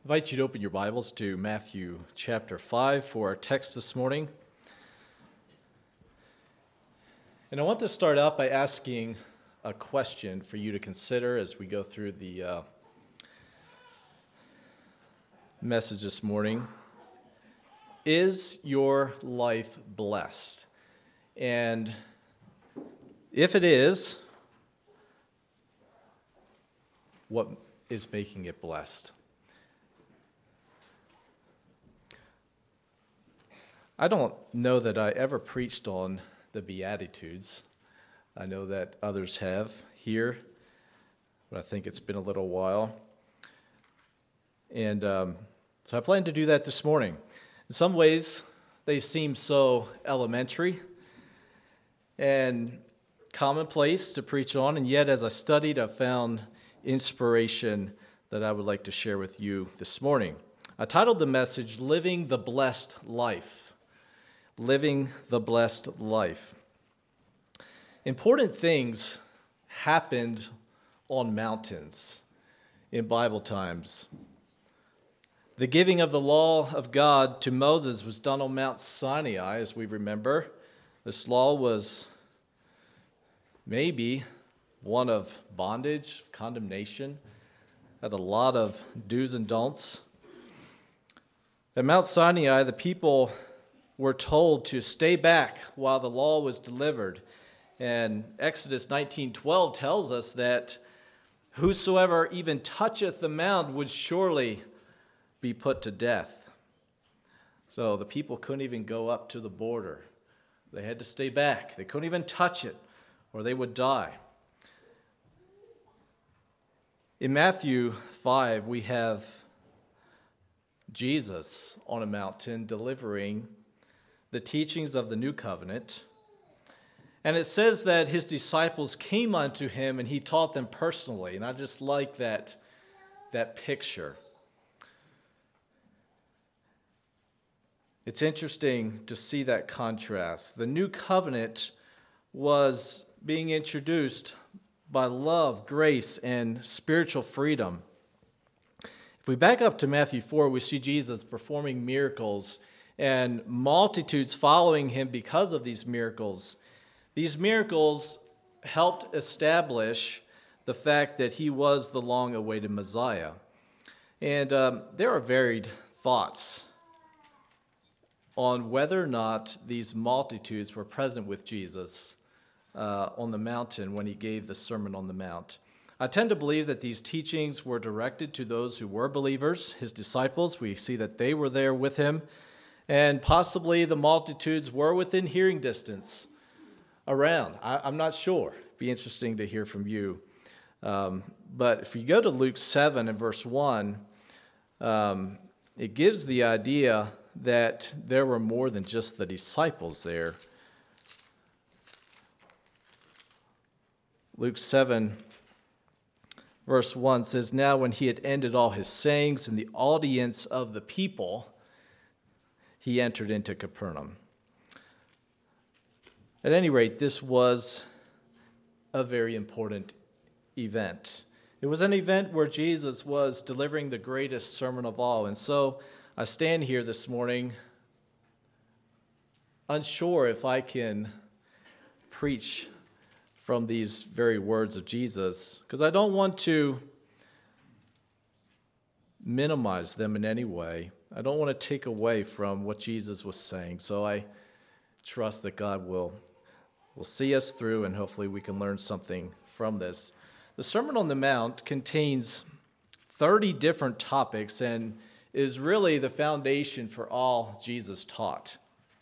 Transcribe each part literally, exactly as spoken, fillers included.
I invite you to open your Bibles to Matthew chapter five for our text this morning. And I want to start out by asking a question for you to consider as we go through the uh, message this morning. Is your life blessed? And if it is, what is making it blessed? I don't know that I ever preached on the Beatitudes. I know that others have here, but I think it's been a little while. And um, so I plan to do that this morning. In some ways, they seem so elementary and commonplace to preach on, and yet as I studied, I found inspiration that I would like to share with you this morning. I titled the message, Living the Blessed Life. Living the blessed life. Important things happened on mountains in Bible times. The giving of the law of God to Moses was done on Mount Sinai, as we remember. This law was maybe one of bondage, condemnation, had a lot of do's and don'ts. At Mount Sinai, the people were told to stay back while the law was delivered. And Exodus nineteen twelve tells us that whosoever even toucheth the mount would surely be put to death. So the people couldn't even go up to the border. They had to stay back. They couldn't even touch it, or they would die. In Matthew five, we have Jesus on a mountain delivering the teachings of the new covenant. And it says that his disciples came unto him and he taught them personally. And I just like that, that picture. It's interesting to see that contrast. The new covenant was being introduced by love, grace, and spiritual freedom. If we back up to Matthew four, we see Jesus performing miracles and multitudes following him because of these miracles. These miracles helped establish the fact that he was the long-awaited Messiah. And um, there are varied thoughts on whether or not these multitudes were present with Jesus uh, on the mountain when he gave the Sermon on the Mount. I tend to believe that these teachings were directed to those who were believers, his disciples. We see that they were there with him. And possibly the multitudes were within hearing distance around. I, I'm not sure. It'd be interesting to hear from you. Um, but if you go to Luke seven and verse one, um, it gives the idea that there were more than just the disciples there. Luke seven, verse one says, Now when he had ended all his sayings in the audience of the people, he entered into Capernaum. At any rate, this was a very important event. It was an event where Jesus was delivering the greatest sermon of all. And so I stand here this morning unsure if I can preach from these very words of Jesus, because I don't want to minimize them in any way. I don't want to take away from what Jesus was saying. So I trust that God will, will see us through, and hopefully we can learn something from this. The Sermon on the Mount contains thirty different topics and is really the foundation for all Jesus taught.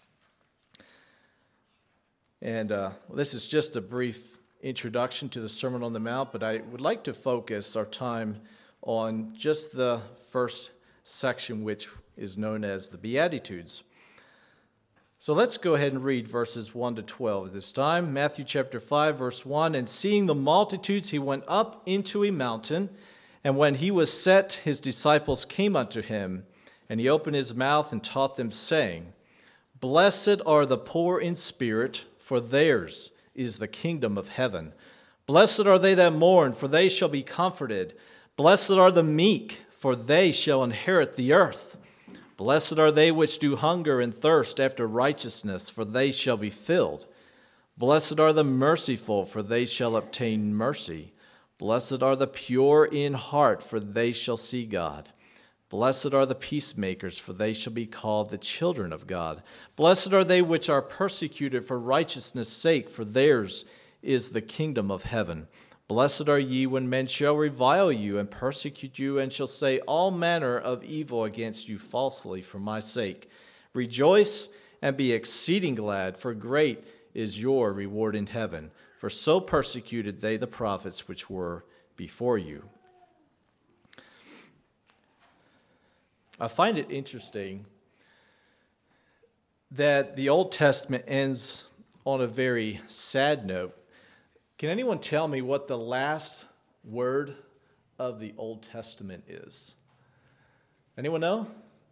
And uh, this is just a brief introduction to the Sermon on the Mount, but I would like to focus our time on just the first section, which is known as the Beatitudes. So let's go ahead and read verses one to twelve this time. Matthew chapter five, verse one, And seeing the multitudes, he went up into a mountain, and when he was set, his disciples came unto him, and he opened his mouth and taught them, saying, Blessed are the poor in spirit, for theirs is the kingdom of heaven. Blessed are they that mourn, for they shall be comforted. Blessed are the meek, for they shall inherit the earth. Blessed are they which do hunger and thirst after righteousness, for they shall be filled. Blessed are the merciful, for they shall obtain mercy. Blessed are the pure in heart, for they shall see God. Blessed are the peacemakers, for they shall be called the children of God. Blessed are they which are persecuted for righteousness' sake, for theirs is the kingdom of heaven. Blessed are ye when men shall revile you and persecute you, and shall say all manner of evil against you falsely for my sake. Rejoice and be exceeding glad, for great is your reward in heaven. For so persecuted they the prophets which were before you. I find it interesting that the Old Testament ends on a very sad note. Can anyone tell me what the last word of the Old Testament is? Anyone know?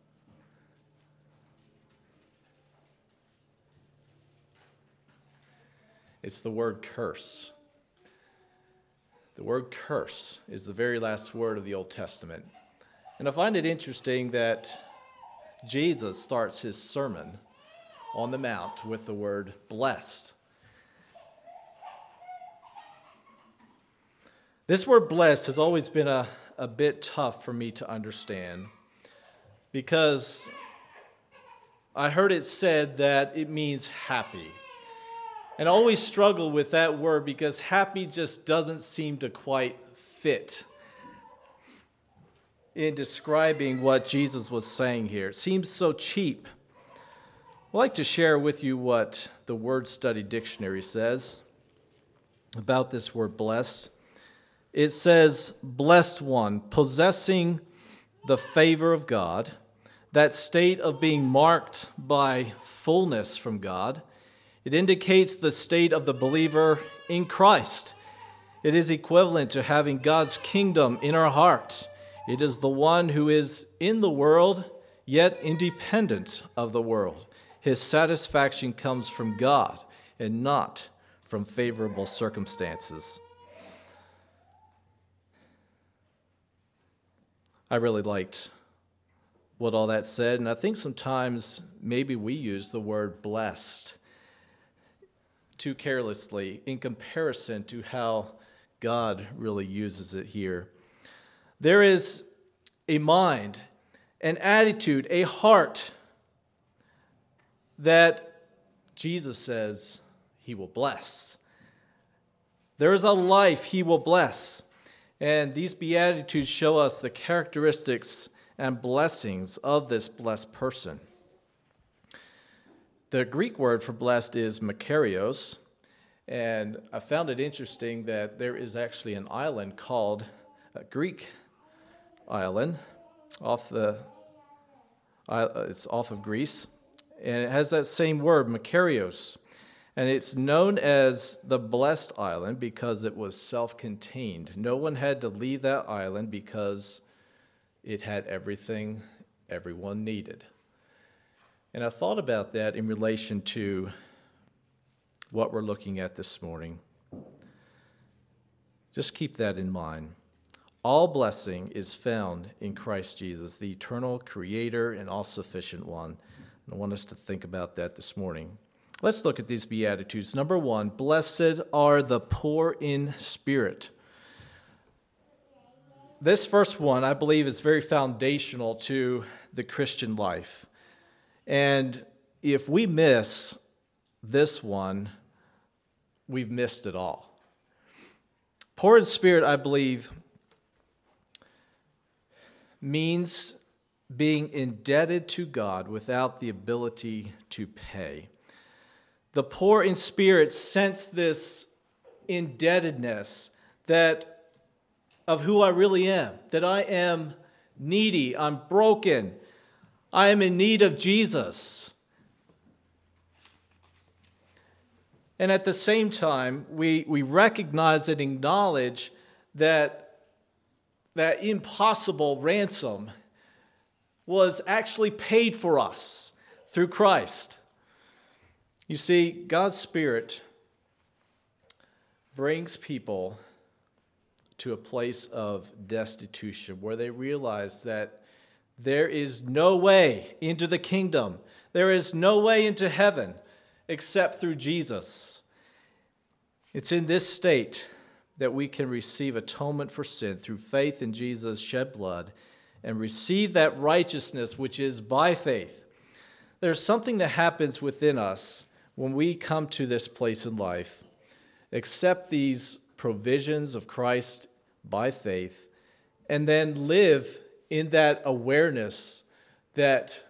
It's the word curse. The word curse is the very last word of the Old Testament. And I find it interesting that Jesus starts his sermon on the Mount with the word blessed. This word blessed has always been a, a bit tough for me to understand because I heard it said that it means happy. And I always struggle with that word because happy just doesn't seem to quite fit in describing what Jesus was saying here. It seems so cheap. I'd like to share with you what the Word Study Dictionary says about this word blessed. It says, blessed one, possessing the favor of God, that state of being marked by fullness from God. It indicates the state of the believer in Christ. It is equivalent to having God's kingdom in our hearts. It is the one who is in the world, yet independent of the world. His satisfaction comes from God and not from favorable circumstances. I really liked what all that said, and I think sometimes maybe we use the word blessed too carelessly in comparison to how God really uses it here. There is a mind, an attitude, a heart that Jesus says he will bless. There is a life he will bless. And these Beatitudes show us the characteristics and blessings of this blessed person. The Greek word for blessed is makarios, and I found it interesting that there is actually an island called a Greek island off the it's off of Greece, and it has that same word, makarios, and it's known as the blessed island because it was self-contained. No one had to leave that island because it had everything everyone needed. And I thought about that in relation to what we're looking at this morning. Just keep that in mind. All blessing is found in Christ Jesus, the eternal creator and all-sufficient one. And I want us to think about that this morning. Let's look at these Beatitudes. Number one, blessed are the poor in spirit. This first one, I believe, is very foundational to the Christian life. And if we miss this one, we've missed it all. Poor in spirit, I believe, means being indebted to God without the ability to pay. The poor in spirit sense this indebtedness that of who I really am, that I am needy, I'm broken, I am in need of Jesus. And at the same time, we, we recognize and acknowledge that that impossible ransom was actually paid for us through Christ. You see, God's Spirit brings people to a place of destitution where they realize that there is no way into the kingdom. There is no way into heaven except through Jesus. It's in this state that we can receive atonement for sin through faith in Jesus' shed blood and receive that righteousness which is by faith. There's something that happens within us when we come to this place in life, accept these provisions of Christ by faith, and then live in that awareness that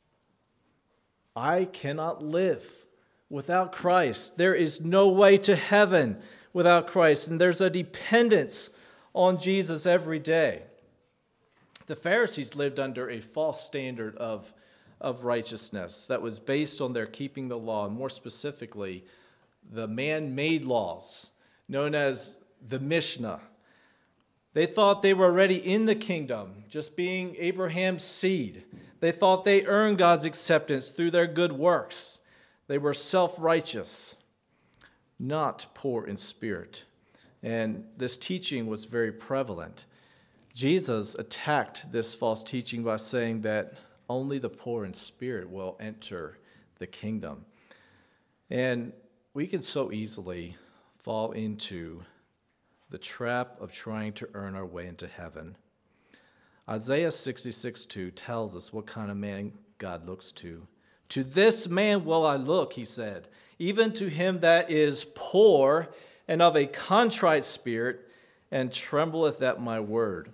I cannot live without Christ. There is no way to heaven without Christ, and there's a dependence on Jesus every day. The Pharisees lived under a false standard of, of righteousness that was based on their keeping the law, and more specifically, the man-made laws known as the Mishnah. They thought they were already in the kingdom, just being Abraham's seed. They thought they earned God's acceptance through their good works. They were self-righteous, not poor in spirit. And this teaching was very prevalent. Jesus attacked this false teaching by saying that only the poor in spirit will enter the kingdom. And we can so easily fall into the trap of trying to earn our way into heaven. Isaiah sixty-six two tells us what kind of man God looks to. To this man will I look, he said, even to him that is poor and of a contrite spirit, and trembleth at my word.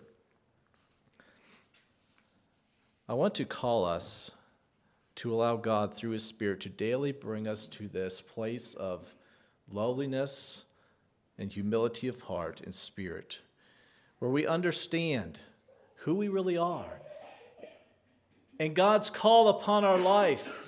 I want to call us to allow God through his Spirit to daily bring us to this place of lowliness and humility of heart and spirit, where we understand who we really are and God's call upon our life.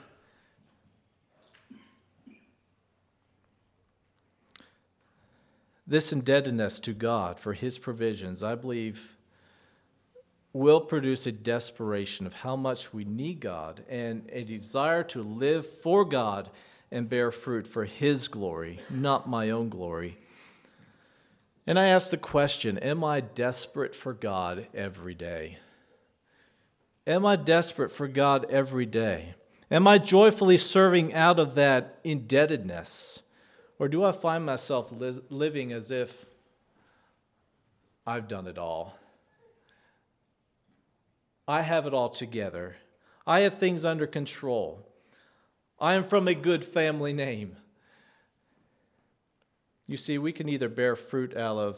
This indebtedness to God for his provisions, I believe, will produce a desperation of how much we need God and a desire to live for God and bear fruit for his glory, not my own glory. And I ask the question, am I desperate for God every day? Am I desperate for God every day? Am I joyfully serving out of that indebtedness? Or do I find myself li- living as if I've done it all? I have it all together. I have things under control. I am from a good family name. You see, we can either bear fruit out of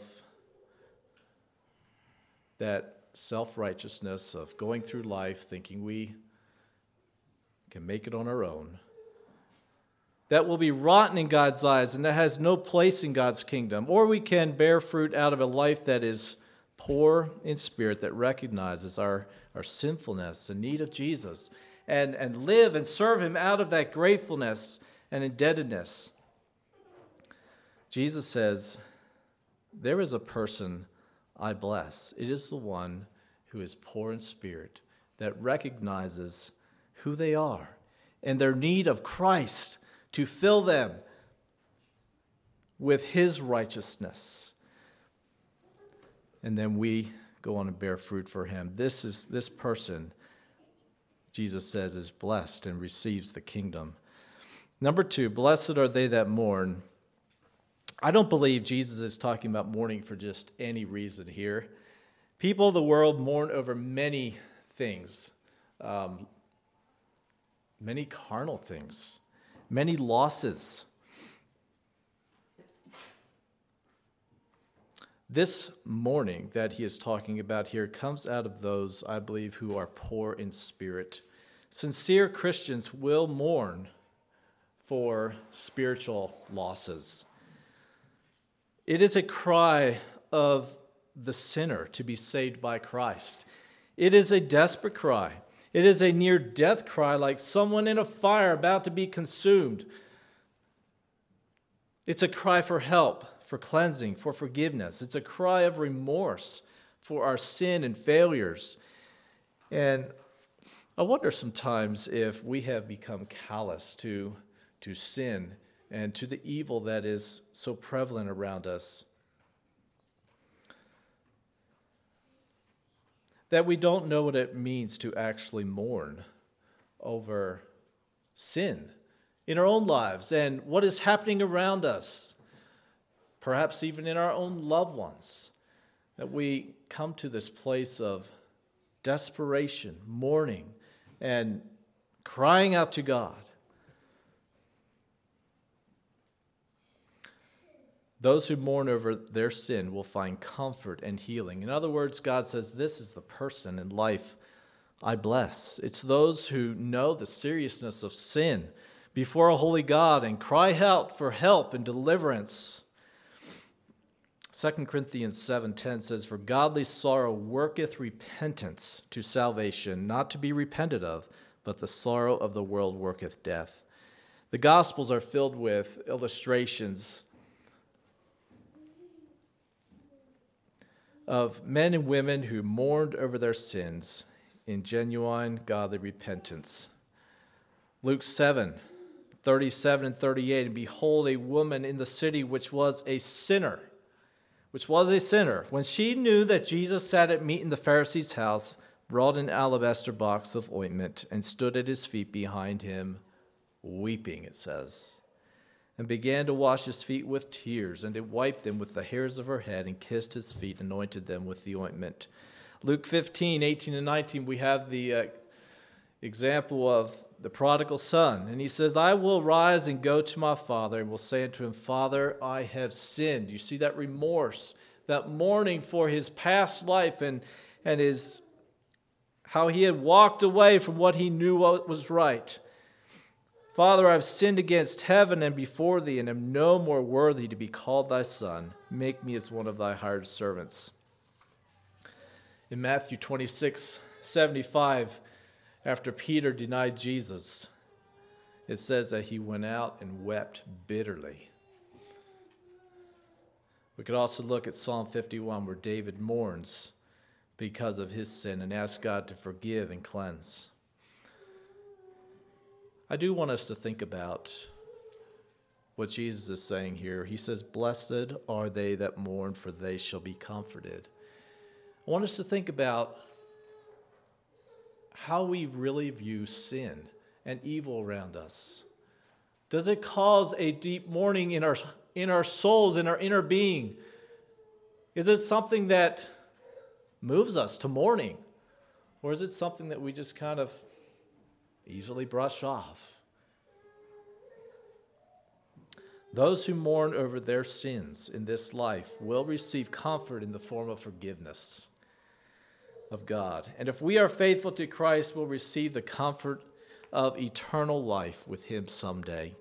that self-righteousness of going through life thinking we can make it on our own. That will be rotten in God's eyes and that has no place in God's kingdom. Or we can bear fruit out of a life that is poor in spirit, that recognizes our, our sinfulness and need of Jesus, and, and live and serve him out of that gratefulness and indebtedness. Jesus says, there is a person I bless. It is the one who is poor in spirit, that recognizes who they are and their need of Christ to fill them with his righteousness. And then we go on and bear fruit for him. This is this person, Jesus says, is blessed and receives the kingdom. Number two, blessed are they that mourn. I don't believe Jesus is talking about mourning for just any reason here. People of the world mourn over many things, um, many carnal things, many losses. This mourning that he is talking about here comes out of those, I believe, who are poor in spirit. Sincere Christians will mourn for spiritual losses. It is a cry of the sinner to be saved by Christ. It is a desperate cry. It is a near-death cry, like someone in a fire about to be consumed. It's a cry for help, for cleansing, for forgiveness. It's a cry of remorse for our sin and failures. And I wonder sometimes if we have become callous to, to sin and to the evil that is so prevalent around us. that we don't know what it means to actually mourn over sin in our own lives and what is happening around us, perhaps even in our own loved ones, that we come to this place of desperation, mourning, and crying out to God. Those who mourn over their sin will find comfort and healing. In other words, God says, this is the person in life I bless. It's those who know the seriousness of sin before a holy God and cry out for help and deliverance. Second Corinthians seven ten says, "For godly sorrow worketh repentance to salvation, not to be repented of, but the sorrow of the world worketh death." The Gospels are filled with illustrations of men and women who mourned over their sins in genuine godly repentance. Luke seven thirty-seven and thirty-eight, "And behold, a woman in the city which was a sinner, which was a sinner, when she knew that Jesus sat at meat in the Pharisee's house, brought an alabaster box of ointment, and stood at his feet behind him, weeping," it says, "and began to wash his feet with tears, and to wipe them with the hairs of her head, and kissed his feet, and anointed them with the ointment." Luke fifteen eighteen and nineteen, we have the uh, example of the prodigal son. And he says, "I will rise and go to my father, and will say unto him, Father, I have sinned." You see that remorse, that mourning for his past life and, and his how he had walked away from what he knew was right. "Father, I have sinned against heaven and before thee, and am no more worthy to be called thy son. Make me as one of thy hired servants." In Matthew twenty-six seventy-five, after Peter denied Jesus, it says that he went out and wept bitterly. We could also look at Psalm fifty-one, where David mourns because of his sin and asks God to forgive and cleanse. I do want us to think about what Jesus is saying here. He says, "Blessed are they that mourn, for they shall be comforted." I want us to think about how we really view sin and evil around us. Does it cause a deep mourning in our, in our souls, in our inner being? Is it something that moves us to mourning? Or is it something that we just kind of easily brush off? Those who mourn over their sins in this life will receive comfort in the form of forgiveness of God. And if we are faithful to Christ, we'll receive the comfort of eternal life with him someday.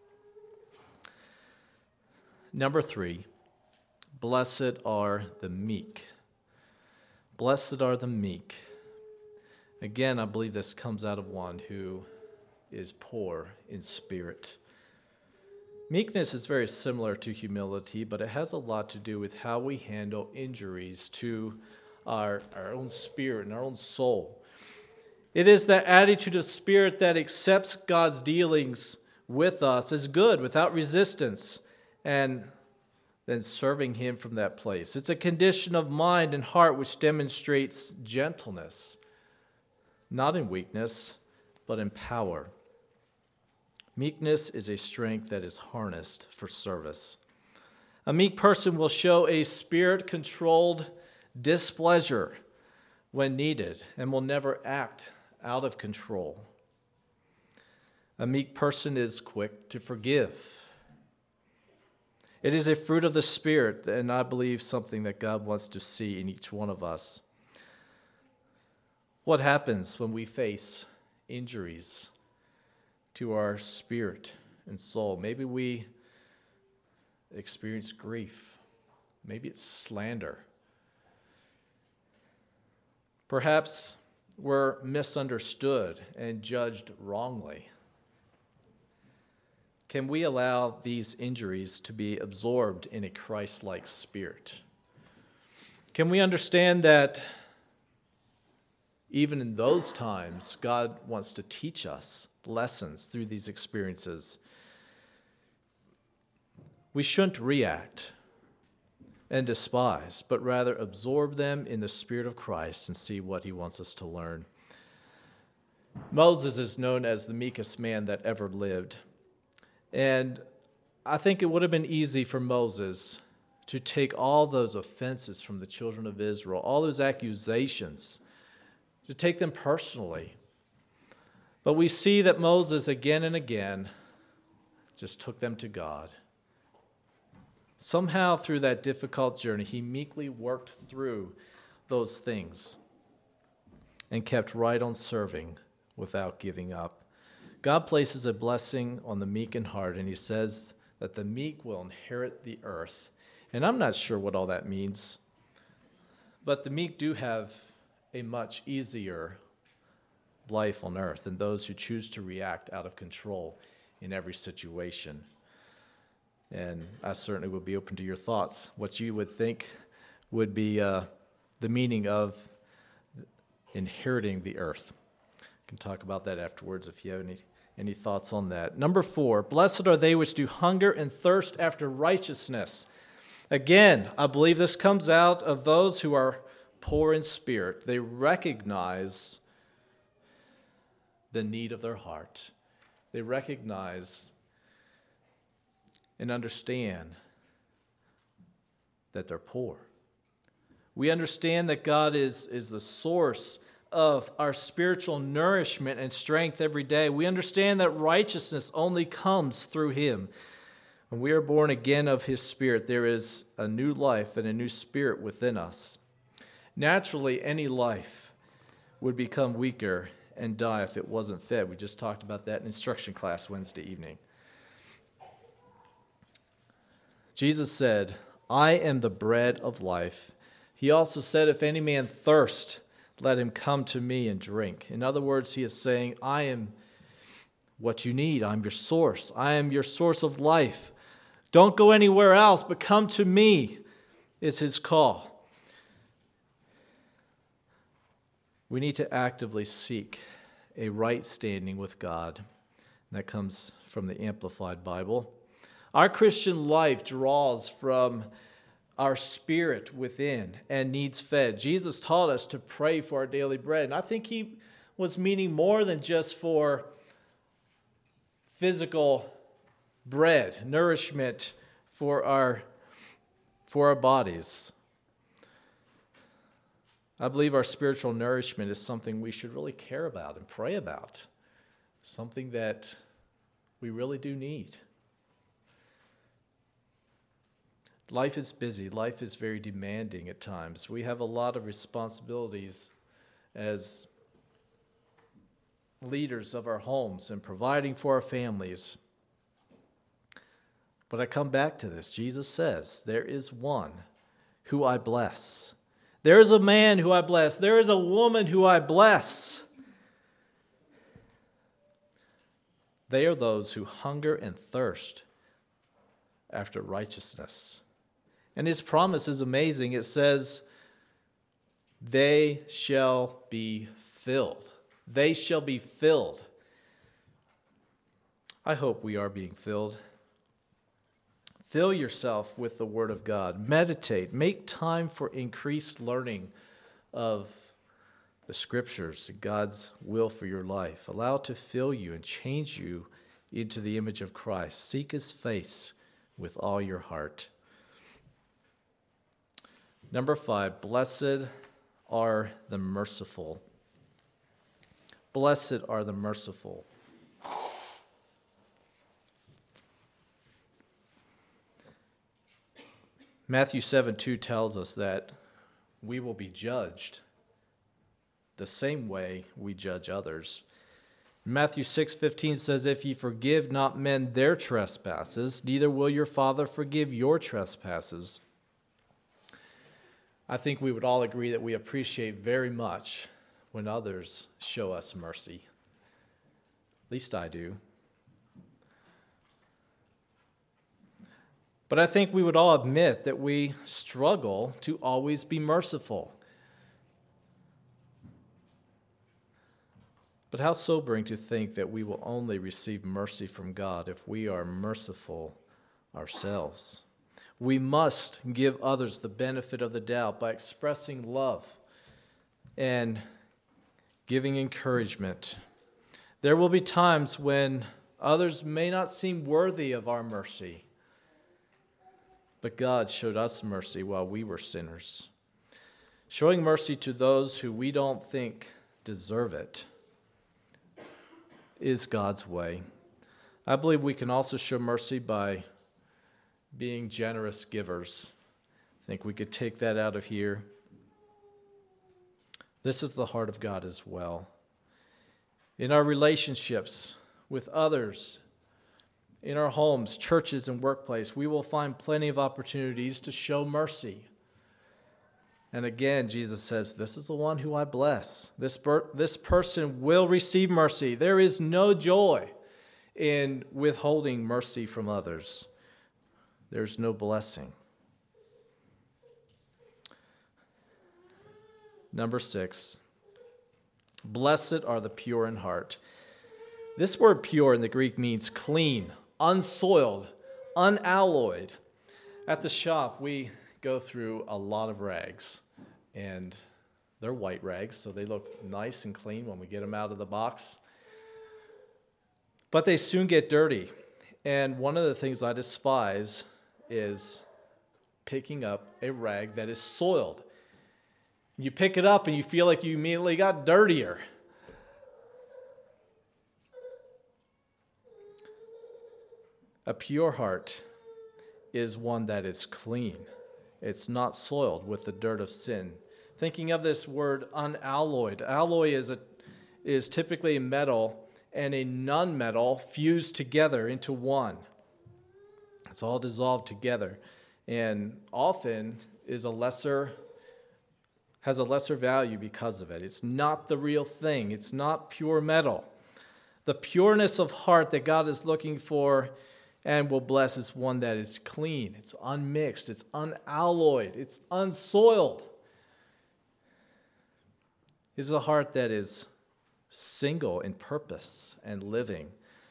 Number three, blessed are the meek. Blessed are the meek. Again, I believe this comes out of one who is poor in spirit. Meekness is very similar to humility, but it has a lot to do with how we handle injuries to our, our own spirit and our own soul. It is that attitude of spirit that accepts God's dealings with us as good, without resistance, and then serving him from that place. It's a condition of mind and heart which demonstrates gentleness, not in weakness, but in power. Meekness is a strength that is harnessed for service. A meek person will show a spirit-controlled displeasure when needed and will never act out of control. A meek person is quick to forgive. It is a fruit of the Spirit, and I believe something that God wants to see in each one of us. What happens when we face injuries to our spirit and soul? Maybe we experience grief. Maybe it's slander. Perhaps we're misunderstood and judged wrongly. Can we allow these injuries to be absorbed in a Christ-like spirit? Can we understand that even in those times, God wants to teach us lessons through these experiences? We shouldn't react. and despise, but rather absorb them in the Spirit of Christ and see what he wants us to learn. Moses is known as the meekest man that ever lived. And I think it would have been easy for Moses to take all those offenses from the children of Israel, all those accusations, to take them personally. But we see that Moses again and again just took them to God. Somehow through that difficult journey, he meekly worked through those things and kept right on serving without giving up. God places a blessing on the meek in heart, and he says that the meek will inherit the earth. And I'm not sure what all that means, but the meek do have a much easier life on earth than those who choose to react out of control in every situation. And I certainly would be open to your thoughts, what you would think would be uh, the meaning of inheriting the earth. We can talk about that afterwards if you have any, any thoughts on that. Number four, blessed are they which do hunger and thirst after righteousness. Again, I believe this comes out of those who are poor in spirit. They recognize the need of their heart. They recognize and understand that they're poor. We understand that God is, is the source of our spiritual nourishment and strength every day. We understand that righteousness only comes through him. When we are born again of his Spirit, there is a new life and a new spirit within us. Naturally, any life would become weaker and die if it wasn't fed. We just talked about that in instruction class Wednesday evening. Jesus said, I am the bread of life. He also said, if any man thirst, let him come to me and drink. In other words, he is saying, I am what you need. I'm your source. I am your source of life. Don't go anywhere else, but come to me, is his call. We need to actively seek a right standing with God. And that comes from the Amplified Bible. Our Christian life draws from our spirit within and needs fed. Jesus taught us to pray for our daily bread. And I think he was meaning more than just for physical bread, nourishment for our, for our bodies. I believe our spiritual nourishment is something we should really care about and pray about. Something that we really do need. Life is busy. Life is very demanding at times. We have a lot of responsibilities as leaders of our homes and providing for our families. But I come back to this. Jesus says, there is one who I bless. There is a man who I bless. There is a woman who I bless. They are those who hunger and thirst after righteousness. And his promise is amazing. It says, they shall be filled. They shall be filled. I hope we are being filled. Fill yourself with the Word of God. Meditate. Make time for increased learning of the Scriptures, God's will for your life. Allow it to fill you and change you into the image of Christ. Seek his face with all your heart. Number five, blessed are the merciful. Blessed are the merciful. Matthew seven two tells us that we will be judged the same way we judge others. Matthew six fifteen says, if ye forgive not men their trespasses, neither will your Father forgive your trespasses. I think we would all agree that we appreciate very much when others show us mercy. At least I do. But I think we would all admit that we struggle to always be merciful. But how sobering to think that we will only receive mercy from God if we are merciful ourselves. We must give others the benefit of the doubt by expressing love and giving encouragement. There will be times when others may not seem worthy of our mercy, but God showed us mercy while we were sinners. Showing mercy to those who we don't think deserve it is God's way. I believe we can also show mercy by being generous givers. I think we could take that out of here. This is the heart of God as well. In our relationships with others, in our homes, churches, and workplace, we will find plenty of opportunities to show mercy. And again, Jesus says, this is the one who I bless. This, per- this person will receive mercy. There is no joy in withholding mercy from others. There's no blessing. Number six, blessed are the pure in heart. This word pure in the Greek means clean, unsoiled, unalloyed. At the shop, we go through a lot of rags, and they're white rags, so they look nice and clean when we get them out of the box. But they soon get dirty, and one of the things I despise is picking up a rag that is soiled. You pick it up and you feel like you immediately got dirtier. A pure heart is one that is clean. It's not soiled with the dirt of sin. Thinking of this word unalloyed. Alloy is a is typically a metal and a non-metal fused together into one. It's all dissolved together, and often is a lesser has a lesser value because of it. It's not the real thing. It's not pure metal. The pureness of heart that God is looking for and will bless is one that is clean. It's unmixed. It's unalloyed. It's unsoiled. It's a heart that is single in purpose and living.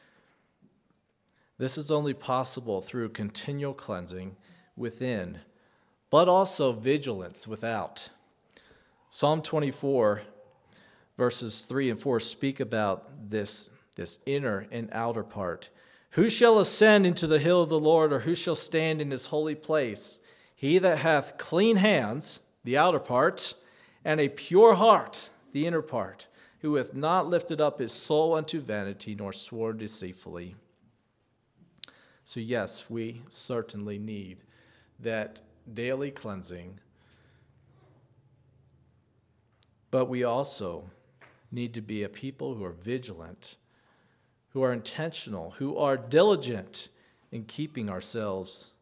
This is only possible through continual cleansing within, but also vigilance without. Psalm twenty-four, verses three and four speak about this, this inner and outer part. Who shall ascend into the hill of the Lord, or who shall stand in his holy place? He that hath clean hands, the outer part, and a pure heart, the inner part, who hath not lifted up his soul unto vanity, nor sworn deceitfully. So yes, we certainly need that daily cleansing. But we also need to be a people who are vigilant, who are intentional, who are diligent in keeping ourselves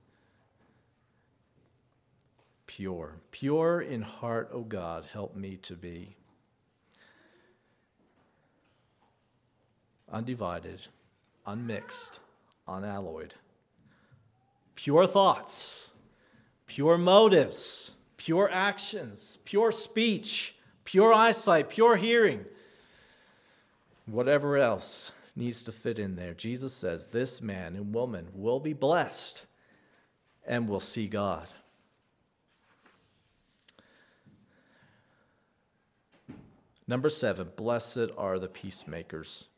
pure. Pure in heart, O God, help me to be. Undivided, unmixed, unalloyed. Pure thoughts, pure motives, pure actions, pure speech, pure eyesight, pure hearing. Whatever else needs to fit in there. Jesus says this man and woman will be blessed and will see God. Number seven, blessed are the peacemakers.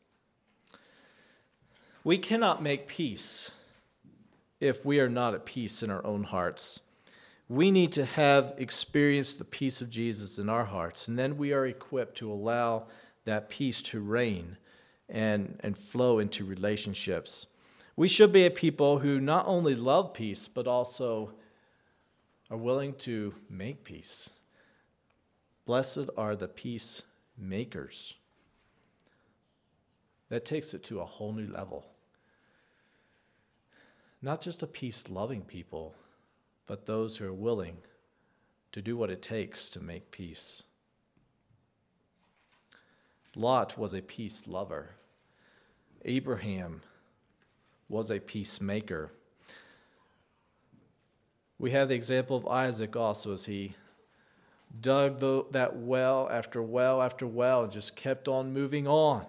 We cannot make peace if we are not at peace in our own hearts. We need to have experienced the peace of Jesus in our hearts, and then we are equipped to allow that peace to reign and, and flow into relationships. We should be a people who not only love peace, but also are willing to make peace. Blessed are the peacemakers. That takes it to a whole new level. Not just a peace-loving people, but those who are willing to do what it takes to make peace. Lot was a peace lover. Abraham was a peacemaker. We have the example of Isaac also, as he dug the, that well after well after well and just kept on moving on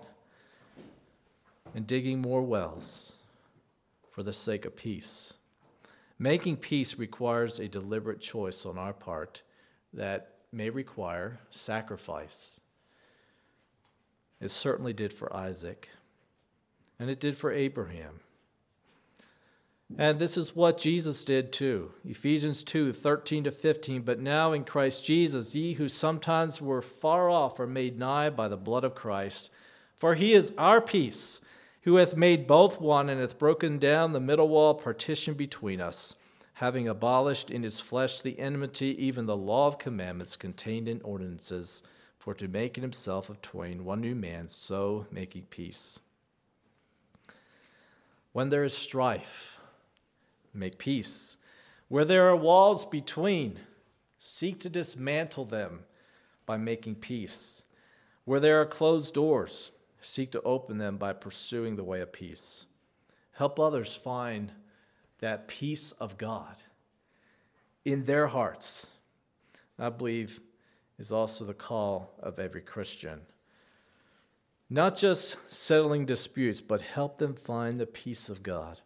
and digging more wells for the sake of peace. Making peace requires a deliberate choice on our part that may require sacrifice. It certainly did for Isaac, and it did for Abraham. And this is what Jesus did too. Ephesians two, thirteen to fifteen, but now in Christ Jesus, ye who sometimes were far off are made nigh by the blood of Christ. For he is our peace, who hath made both one, and hath broken down the middle wall partition between us, having abolished in his flesh the enmity, even the law of commandments contained in ordinances, for to make in himself of twain one new man, so making peace. When there is strife, make peace. Where there are walls between, seek to dismantle them by making peace. Where there are closed doors, seek to open them by pursuing the way of peace. Help others find that peace of God in their hearts. I believe is also the call of every Christian. Not just settling disputes, but help them find the peace of God.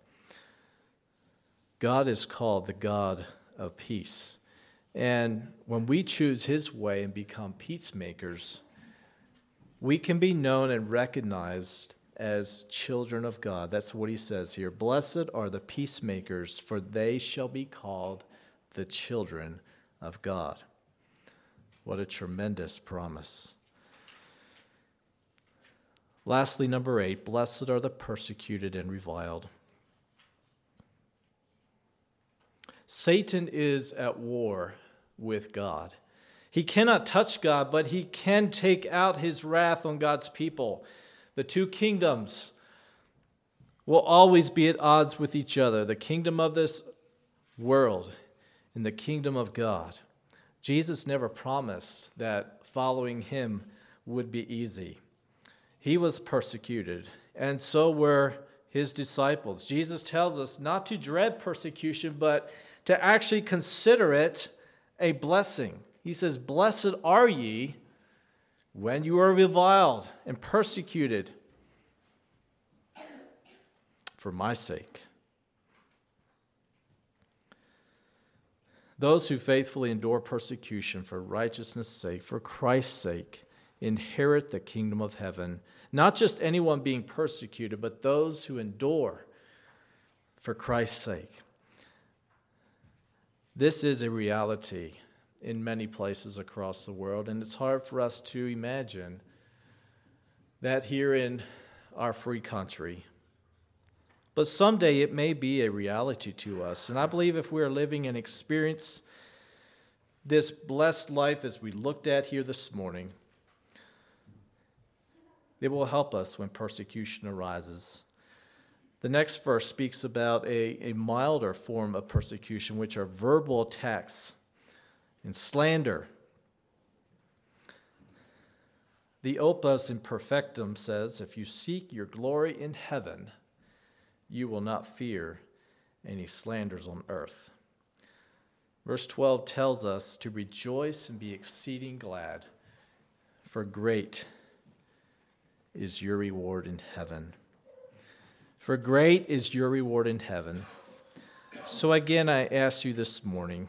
God is called the God of peace. And when we choose his way and become peacemakers, we can be known and recognized as children of God. That's what he says here. Blessed are the peacemakers, for they shall be called the children of God. What a tremendous promise. Lastly, number eight, blessed are the persecuted and reviled. Satan is at war with God. He cannot touch God, but he can take out his wrath on God's people. The two kingdoms will always be at odds with each other, the kingdom of this world and the kingdom of God. Jesus never promised that following him would be easy. He was persecuted, and so were his disciples. Jesus tells us not to dread persecution, but to actually consider it a blessing. He says, blessed are ye when you are reviled and persecuted for my sake. Those who faithfully endure persecution for righteousness' sake, for Christ's sake, inherit the kingdom of heaven. Not just anyone being persecuted, but those who endure for Christ's sake. This is a reality in many places across the world, and it's hard for us to imagine that here in our free country. But someday it may be a reality to us, and I believe if we are living and experience this blessed life as we looked at here this morning, it will help us when persecution arises. The next verse speaks about a, a milder form of persecution, which are verbal attacks and slander. The Opus Imperfectum says, if you seek your glory in heaven, you will not fear any slanders on earth. Verse twelve tells us to rejoice and be exceeding glad, for great is your reward in heaven. For great is your reward in heaven. So again, I ask you this morning,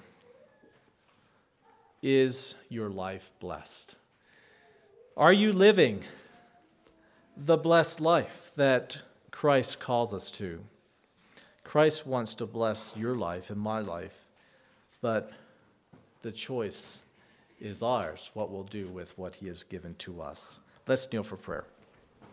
is your life blessed? Are you living the blessed life that Christ calls us to? Christ wants to bless your life and my life, but the choice is ours, what we'll do with what he has given to us. Let's kneel for prayer.